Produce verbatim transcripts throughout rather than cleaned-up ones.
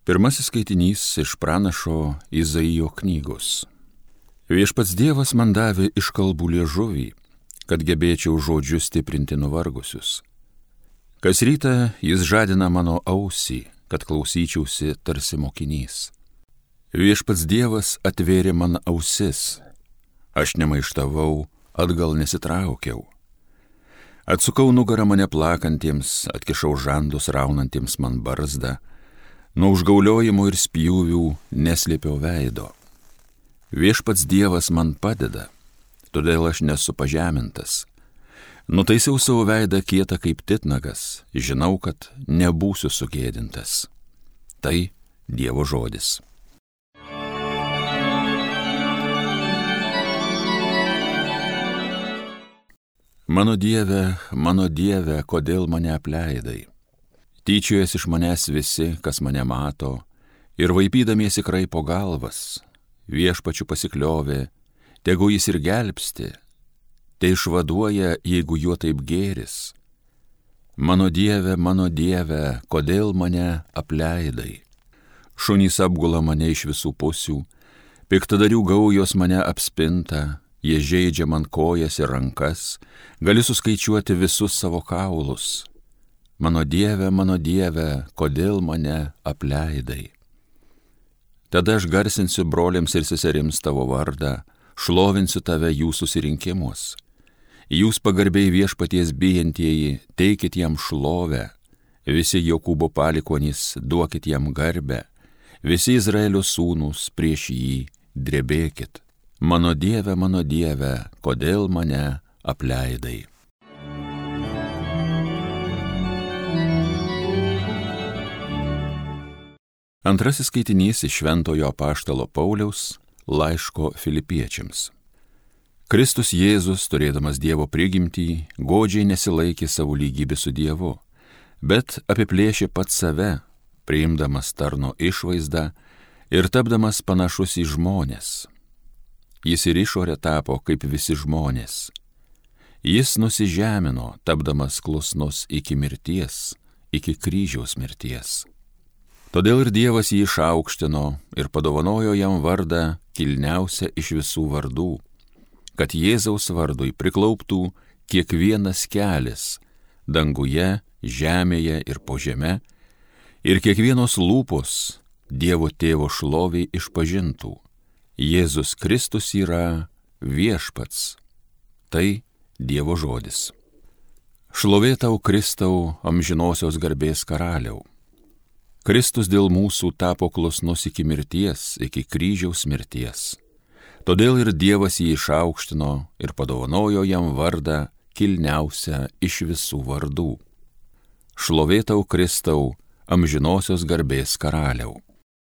Pirmasis skaitinys iš pranašo Izaijo knygos. Viešpats Dievas man davė iš kalbų liežuvį, kad gebėčiau žodžiu stiprinti nuvargusius. Kas rytą jis žadina mano ausį, kad klausyčiausi tarsi mokinys. Viešpats Dievas atvėrė man ausis, aš nemaištavau, atgal nesitraukiau. Atsukau nugarą mane plakantiems, atkišau žandus raunantiems man barzdą, nuo užgauliojimų ir spjūvių neslėpiau veido. Viešpats Dievas man padeda, todėl aš nesu pažemintas. Nutaisiau savo veidą kietą kaip titnagas, žinau, kad nebūsiu sugėdintas. Tai Dievo žodis. Mano Dieve, mano Dieve, kodėl mane apleidai? Tyčiojas iš manęs visi, kas mane mato, ir vaipydamiesi kraipo galvas, viešpačiu pasikliovė, tegu jis ir gelbsti, te išvaduoja, jeigu juo taip gėris. Mano Dieve, mano Dieve, kodėl mane apleidai? Šunys apgula mane iš visų pusių, piktadarių gaujos mane apspinta, jie žeidžia man kojas ir rankas, gali suskaičiuoti visus savo kaulus. Mano Dieve, mano Dieve, kodėl mane apleidai? Tada aš garsinsiu broliams ir seserims tavo vardą, šlovinsiu tave jų susirinkimus. Jūs pagarbiai Viešpaties bijantieji, teikit jam šlovę, visi Jokūbo palikuonys, duokit jam garbę, visi Izraelio sūnūs prieš jį drebėkit. Mano Dieve, mano Dieve, kodėl mane apleidai? Antrasis skaitinys iš Šventojo apaštalo Pauliaus laiško Filipiečiams. Kristus Jėzus, turėdamas Dievo prigimtį, godžiai nesilaikė savo lygybę su Dievu, bet apiplėšė pats save, priimdamas tarno išvaizdą ir tapdamas panašus į žmones. Jis ir išorė tapo kaip visi žmonės. Jis nusižemino, tapdamas klusnus iki mirties, iki kryžiaus mirties. Todėl ir Dievas jį išaukštino ir padovanojo jam vardą kilniausią iš visų vardų, kad Jėzaus vardui priklauptų kiekvienas kelis danguje, žemėje ir po žeme, ir kiekvienos lūpos Dievo Tėvo šloviai išpažintų: Jėzus Kristus yra viešpats. Tai Dievo žodis. Šlovė tau, Kristau, amžinosios garbės karaliau. Kristus dėl mūsų tapo klusnus iki mirties, iki kryžiaus mirties. Todėl ir Dievas jį išaukštino ir padovanojo jam vardą kilniausią iš visų vardų. Šlovė tau, Kristau, amžinosios garbės karaliau.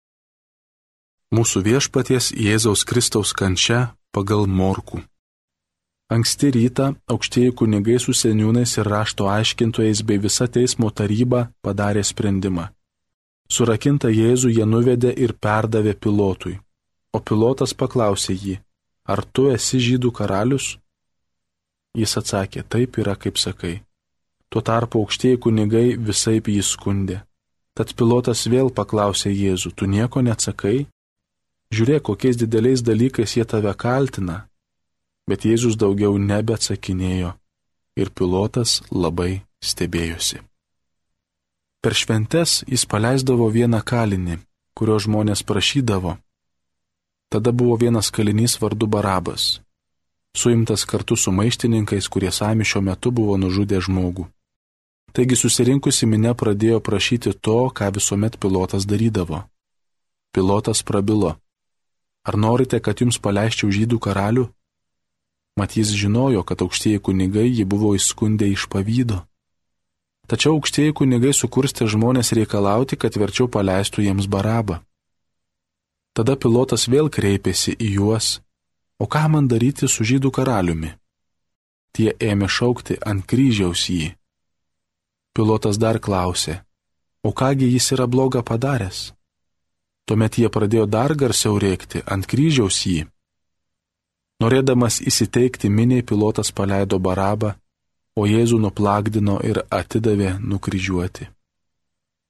Mūsų viešpaties Jėzaus Kristaus kančia pagal Morkų. Anksti rytą aukštieji kunigai su seniūnais ir rašto aiškintojais bei visa teismo taryba padarė sprendimą. Surakintą Jėzų jie nuvedė ir perdavė Pilotui, o Pilotas paklausė jį: ar tu esi žydų karalius? Jis atsakė: taip yra, kaip sakai. Tuo tarpu aukštieji kunigai visaip jį skundė. Tad Pilotas vėl paklausė Jėzų: tu nieko neatsakai? Žiūrėk, kokiais dideliais dalykais jie tave kaltina. Bet Jėzus daugiau nebeatsakinėjo ir Pilotas labai stebėjosi. Per šventes jis paleisdavo vieną kalinį, kurio žmonės prašydavo. Tada buvo vienas kalinys vardu Barabas, suimtas kartu su maištininkais, kurie sąmyšio metu buvo nužudę žmogų. Taigi susirinkusi minia pradėjo prašyti to, ką visuomet Pilotas darydavo. Pilotas prabilo: ar norite, kad jums paleisčiau žydų karalių? Mat jis žinojo, kad aukštieji kunigai jį buvo įskundę iš pavydo. Tačiau aukštieji kunigai sukurstė žmonės reikalauti, kad verčiau paleistų jiems Barabą. Tada Pilotas vėl kreipėsi į juos: o ką man daryti su žydų karaliumi? Tie ėmė šaukti: ant kryžiaus jį. Pilotas dar klausė: o kągi jis yra bloga padaręs? Tuomet jie pradėjo dar garsiau rėkti: ant kryžiaus jį. Norėdamas įsiteikti miniai, Pilotas paleido Barabą, o Jėzų nuplagdino ir atidavė nukryžiuoti.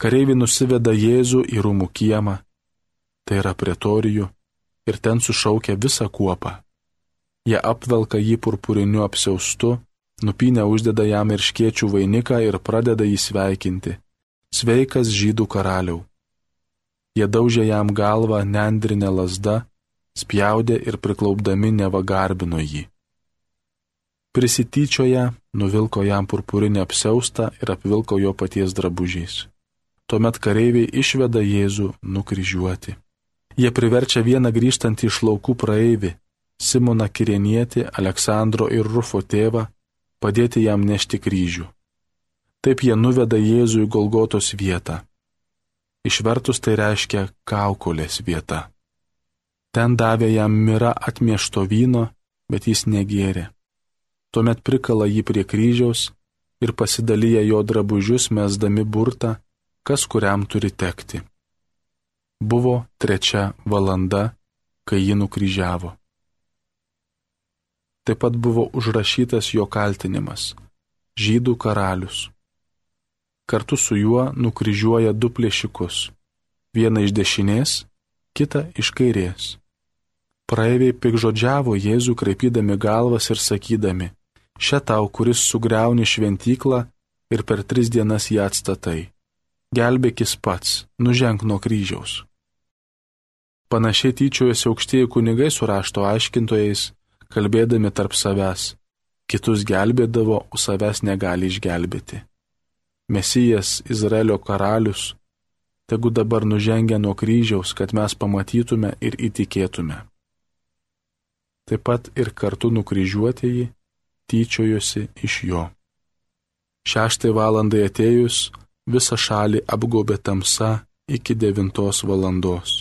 Kareiviai nusiveda Jėzų į rūmų kiemą, tai yra pretorijų, ir ten sušaukia visą kuopą. Jie apvelka jį purpuriniu apsiaustu, nupynę uždeda jam erškėčių vainiką ir pradeda jį sveikinti. Sveikas žydų karaliau. Jie daužė jam galvą nendrinę lazdą, spjaudė ir priklaupdami neva garbino jį. Prisityčioje nuvilko jam purpurinę apsiaustą ir apvilko jo paties drabužiais. Tuomet kareiviai išveda Jėzų nukryžiuoti. Jie priverčia vieną grįžtantį iš laukų praeivį, Simoną Kirenietį, Aleksandro ir Rufo tėvą, padėti jam nešti kryžių. Taip jie nuveda Jėzų į Golgotos vietą. Išvertus tai reiškia kaukolės vieta. Ten davė jam mira atmiešto vyno, bet jis negėrė. Tuomet prikala jį prie kryžiaus ir pasidalyja jo drabužius, mesdami burtą, kas kuriam turi tekti. Buvo trečia valanda, kai jį nukryžiavo. Taip pat buvo užrašytas jo kaltinimas – žydų karalius. Kartu su juo nukryžiuoja du plėšikus – vieną iš dešinės, kitą iš kairės. Praeiviai pikžodžiavo Jėzų, kraipydami galvas ir sakydami: Še tau, kuris sugriauni šventyklą ir per tris dienas ją atstatai. Gelbėkis pats, nuženk nuo kryžiaus. Panašiai tyčiojosi aukštieji kunigai su rašto aiškintojais, kalbėdami tarp savęs: kitus gelbėdavo, o savęs negali išgelbėti. Mesijas, Izraelio karalius, tegu dabar nužengia nuo kryžiaus, kad mes pamatytume ir įtikėtume. Taip pat ir kartu nukryžiuotieji tyčiojosi iš jo. Šeštai valandai atėjus, visą šalį apgaubė tamsa iki devintos valandos.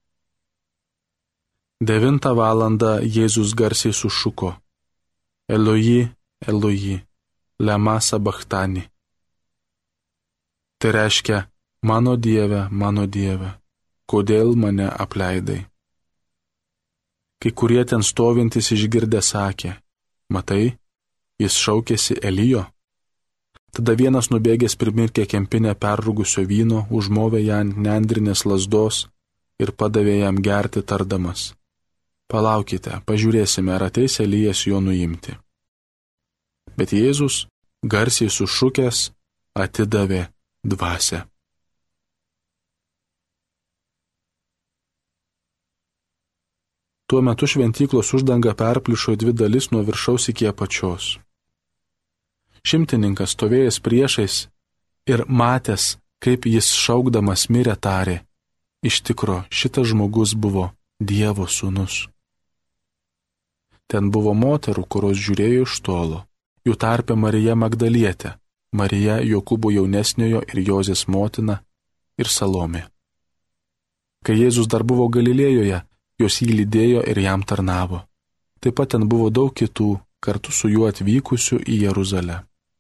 Devintą valandą Jėzus garsiai sušuko: Eloji, Eloji, lema sabachtani. Tai reiškia: mano Dieve, mano Dieve, kodėl mane apleidai? Kai kurie ten stovintys išgirdę sakė: matai, jis šaukėsi Elijo. Tada vienas nubėgęs primirkė kempinę perrūgusio vyno, užmovė ją ant nendrinės lazdos ir padavė jam gerti, tardamas: palaukite, pažiūrėsime, ar ateis Elijas jo nuimti. Bet Jėzus, garsiai sušukęs, atidavė dvasią. Tuo metu šventyklos uždanga perplyšo dvi dalis nuo viršaus iki apačios. Šimtininkas stovėjęs priešais ir matęs, kaip jis šaukdamas mirė, tarė: iš tikro, šitas žmogus buvo Dievo sūnus. Ten buvo moterų, kurios žiūrėjo iš tolo, jų tarpe Marija Magdalietė, Marija Jokūbo jaunesniojo ir Jozės motina ir Salomė. Kai Jėzus dar buvo Galilėjoje, jos jį lydėjo ir jam tarnavo. Taip pat ten buvo daug kitų, kartu su juo atvykusių į Jeruzalę.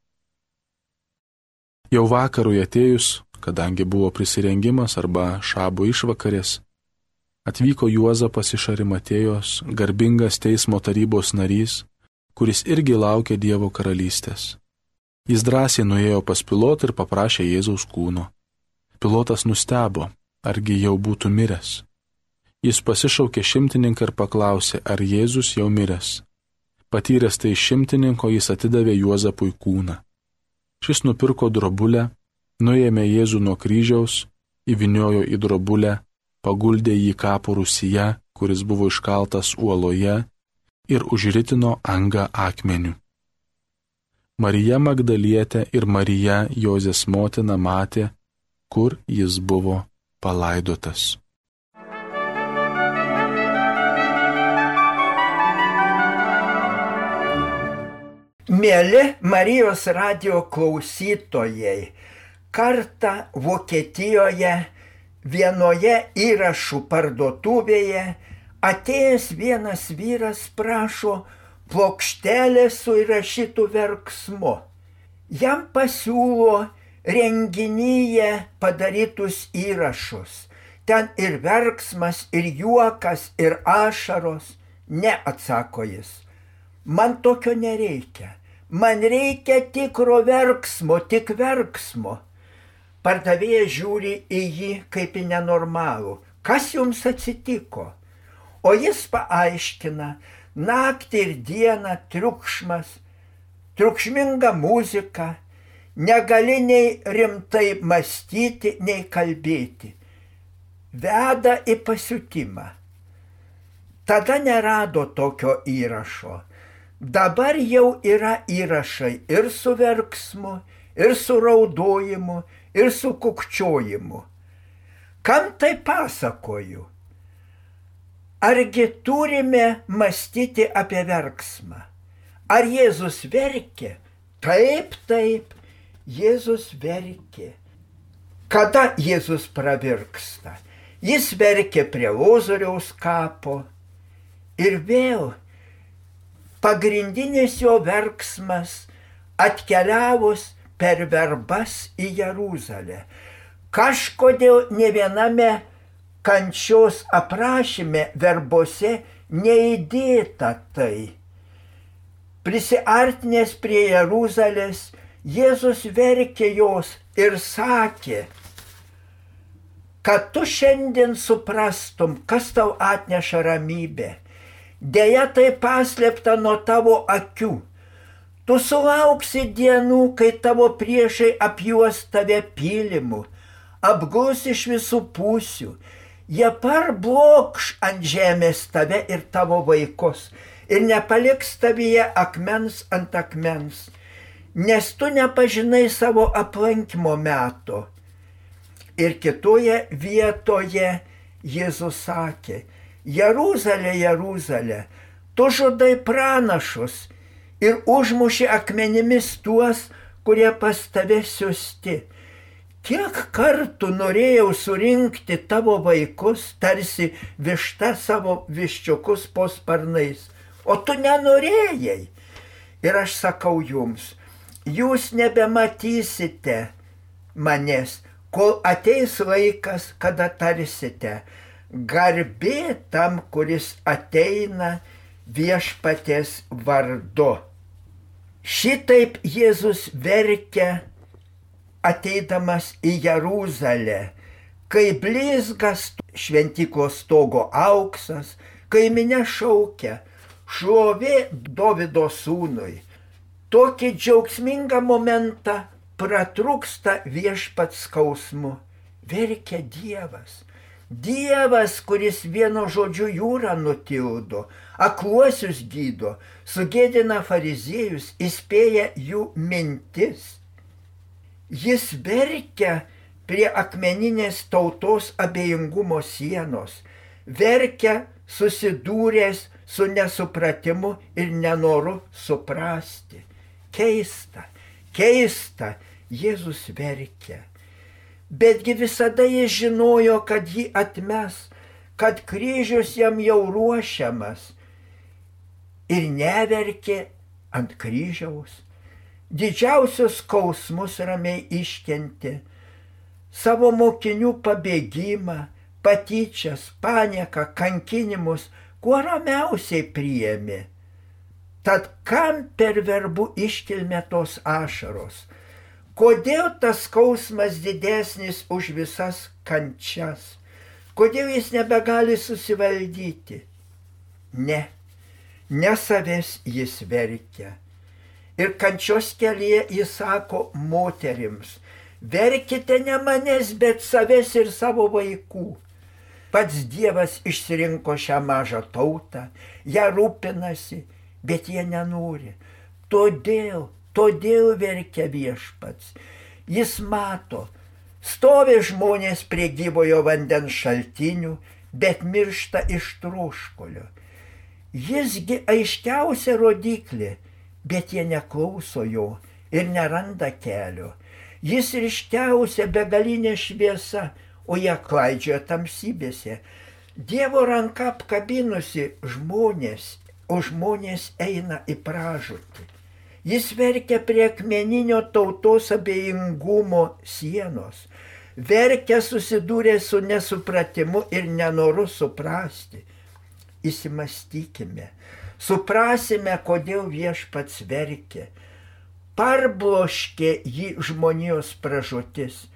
Jau vakarui atėjus, kadangi buvo prisirengimas arba šabo išvakarės, atvyko Juozapas iš Arimatėjos, garbingas teismo tarybos narys, kuris irgi laukė Dievo karalystės. Jis drąsiai nuėjo pas Pilotą ir paprašė Jėzaus kūno. Pilotas nustebo, argi jau būtų miręs. Jis pasišaukė šimtininką ir paklausė, ar Jėzus jau miręs. Patyręs tai šimtininko, jis atidavė Juozapui kūną. Šis nupirko drobulę, nuėmė Jėzų nuo kryžiaus, įvyniojo į drobulę, paguldė jį kapo rūsyje, kuris buvo iškaltas uoloje, ir užritino angą akmeniu. Marija Magdalietė ir Marija Jozės motina matė, kur jis buvo palaidotas. Mieli Marijos radijo klausytojai, kartą Vokietijoje vienoje įrašų parduotuvėje atėjęs vienas vyras prašo plokštelės su įrašytu verksmu. Jam pasiūlo renginyje padarytus įrašus. Ten ir verksmas, ir juokas, ir ašaros. Ne, atsako jis. Man tokio nereikia. Man reikia tikro verksmo, tik verksmo. Pardavėjas žiūri į jį kaip į nenormalų. Kas jums atsitiko? O jis paaiškina, naktį ir dieną triukšmas, triukšminga muzika, negali nei rimtai mąstyti, nei kalbėti. Veda į pasiutimą. Tada nerado tokio įrašo. Dabar jau yra įrašai ir su verksmu, ir su raudojimu, ir su kukčiojimu. Kam tai pasakoju? Argi turime mąstyti apie verksmą? Ar Jėzus verkė? Taip, taip, Jėzus verkė. Kada Jėzus pravirksta? Jis verkė prie Lozoriaus kapo. Ir vėl pagrindinis jo verksmas atkeliavus per verbas į Jeruzalę. Kažkodėl ne viename kančios aprašyme verbose neįdėta tai. Prisiartinęs prie Jeruzalės, Jėzus verkė jos ir sakė, kad tu šiandien suprastum, kas tau atneša ramybę. Deja, tai paslėpta nuo tavo akių. Tu sulauksi dienų, kai tavo priešai apjuos tave pylimu, apguls iš visų pusių. Jie parblokš ant žemės tave ir tavo vaikus ir nepaliks tavyje akmens ant akmens, nes tu nepažinai savo aplankimo meto. Ir kitoje vietoje Jėzus sakė, Jeruzalė, Jeruzalė, tu žudai pranašus ir užmuši akmenimis tuos, kurie pas tave siųsti. Kiek kartų norėjau surinkti tavo vaikus, tarsi višta savo viščiukus po sparnais, o tu nenorėjai. Ir aš sakau jums, jūs nebematysite manęs, kol ateis laikas, kada tarsite, garbė tam, kuris ateina viešpaties vardu. Šitaip Jėzus verkia ateidamas į Jeruzalę, kai blizgas šventyklos stogo auksas, kai minia šaukia, šlovė Dovydo sūnui. Tokį džiaugsmingą momentą pratrūksta viešpats skausmu. Verkia Dievas. Dievas, kuris vienu žodžiu jūrą nutildo, akluosius gydo, sugėdina fariziejus, įspėja jų mintis. Jis verkia prie akmeninės tautos abejingumo sienos, verkia susidūręs su nesupratimu ir nenoru suprasti. Keista, keista, Jėzus verkia. Betgi visada jis žinojo, kad jį atmes, kad kryžius jam jau ruošiamas. Ir neverkė ant kryžiaus. Didžiausius skausmus ramiai iškentė. Savo mokinių pabėgimą, patyčias, panieką, kankinimus, kuo ramiausiai priėmė. Tad kam per verbų iškilmę tos ašaros? Kodėl tas skausmas didesnis už visas kančias? Kodėl jis nebegali susivaldyti? Ne, ne savęs jis verkia. Ir kančios kelyje jis sako moterims, verkite ne manęs, bet savęs ir savo vaikų. Pats Dievas išsirinko šią mažą tautą, ją rūpinasi, bet jie nenori. Todėl, todėl verkia viešpats. Jis mato, stovi žmonės prie gyvojo vandens šaltinių, bet miršta iš troškulio. Jisgi aiškiausia rodiklė, bet jie neklauso jo ir neranda kelio. Jis ryškiausia begalinė šviesa, o jie klaidžioja tamsybėse. Dievo ranka apkabinusi žmonės, o žmonės eina į pražūtį. Jis verkia prie akmeninio tautos abejingumo sienos. Verkia susidūrė su nesupratimu ir nenoru suprasti. Įsimastykime. Suprasime, kodėl viešpats verkė. Parbloškė jį žmonijos pražūtis.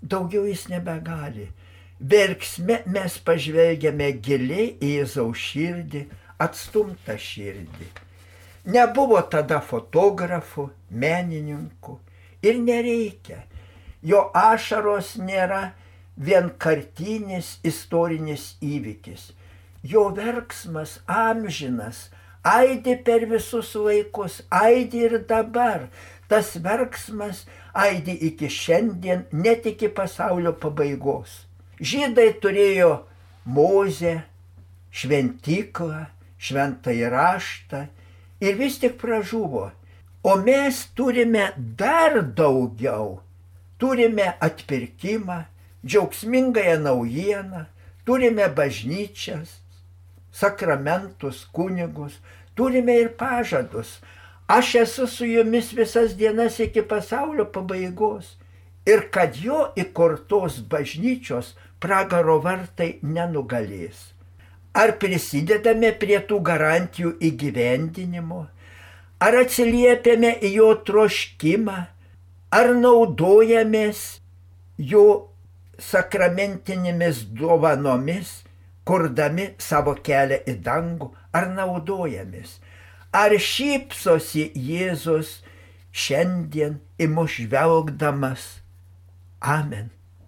daugiau jis nebegali. Verksme mes pažvelgiame giliai į Jėzaus širdį, atstumtą širdį. Nebuvo tada fotografų, menininkų ir nereikia. Jo ašaros nėra vienkartinis istorinis įvykis. Jo verksmas amžinas, aidi per visus laikus, aidi ir dabar. Tas verksmas aidi iki šiandien, net iki pasaulio pabaigos. Žydai turėjo Mozę, šventyklą, šventąjį raštą ir vis tik pražuvo. O mes turime dar daugiau. Turime atpirkimą, džiaugsmingąją naujieną, turime bažnyčias, sakramentus, kunigus, turime ir pažadus. Aš esu su jumis visas dienas iki pasaulio pabaigos. Ir kad jo įkurtos bažnyčios pragaro vartai nenugalės. Ar prisidedame prie tų garantijų įgyvendinimo? Ar atsiliepiame į jo troškimą? Ar naudojamės jo sakramentinėmis dovanomis, kurdami savo kelią į dangų? Ar naudojamės? Ar šypsosi Jėzus šiandien į mus žvelgdamas? Amen.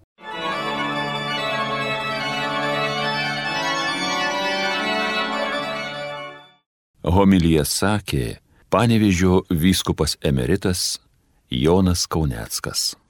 Homiliją sakė Panevėžio vyskupas emeritas Jonas Kauneckas.